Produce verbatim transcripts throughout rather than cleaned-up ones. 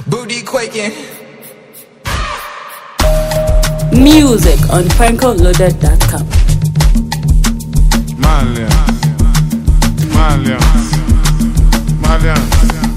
Booty quaking. Music on franco loaded dot com. Malians, Malians, Malians.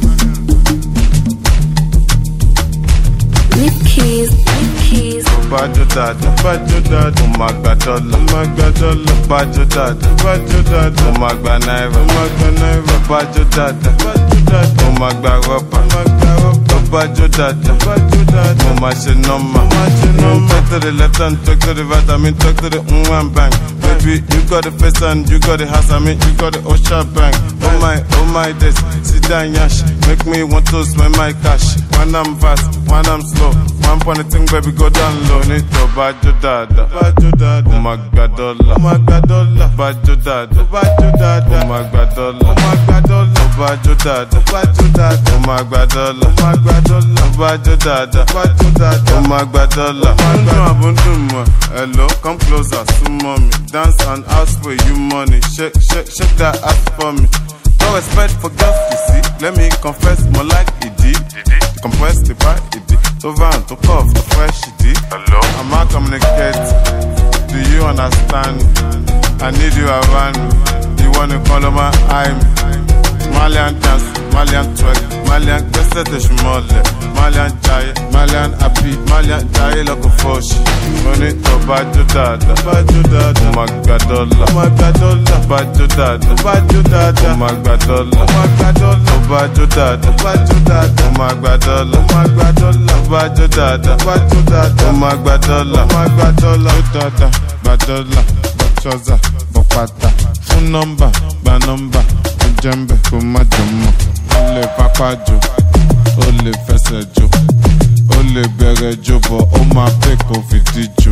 Lip keys, lip keys. Bajo dada, bajo dada, o ma gba dollar, o ma gba dollar. Bajo dada, bajo dada, o ma gba naira, o ma gba naira. Bajo dada, bajo dada, o ma gba rubber, o ma gba rubber. Bajo dada, bajo dada, o ma ṣe number, o ma ṣe number. Talk to the left and talk to the right, I mean talk to the one bang. Baby, you got the face and you got the house, I mean you got the Osha bang. Oh my, oh my days, sit down yash, make me want to spend my cash. When I'm fast, when I'm slow, one point thing baby go down low. Need to bajo dada, bajo dada, oh my god dollar, oh my god dollar, bajo dada, bajo dada, oh my god dollar, oh my god dollar, bajo dada, bajo dada, oh my god dollar, oh my god dollar, bajo dada, bajo dada, oh my god dollar. Hello, come closer, sumo me, dance and ask for you money, shake, shake, shake that ass for me. No respect for girls, you see. Let me confess, more like E D. Compress the bar, E D. To van, to cough, to fresh E D. Hello. I'm not communicate. Do you understand? I need you around me. You wanna call on my I'm Malian dance, Malian twerk, Malian kese de shmole, Malian jaye, Malian happy, Malian jaye loko foshi. Money to bajo dada, bajo dada, oh my god dollar, oh my god dollar, bajo dada, bajo dada, oh my god dollar, oh my god dollar, bajo dada, bajo dada, oh my god dollar, oh my god dollar, bajo dada, bajo dada, oh my god dollar, oh my god dollar, dada, bajola, bachoza, bopata, phone number, ba number. Jembe ko ma jomo, o le papajo, o le fesejo, o le berejo, but o ma pe ko fitijo.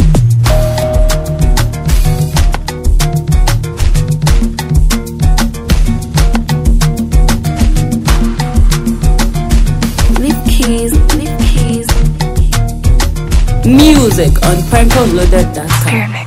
Lip keys, lip keys. Music on franco loaded dot com.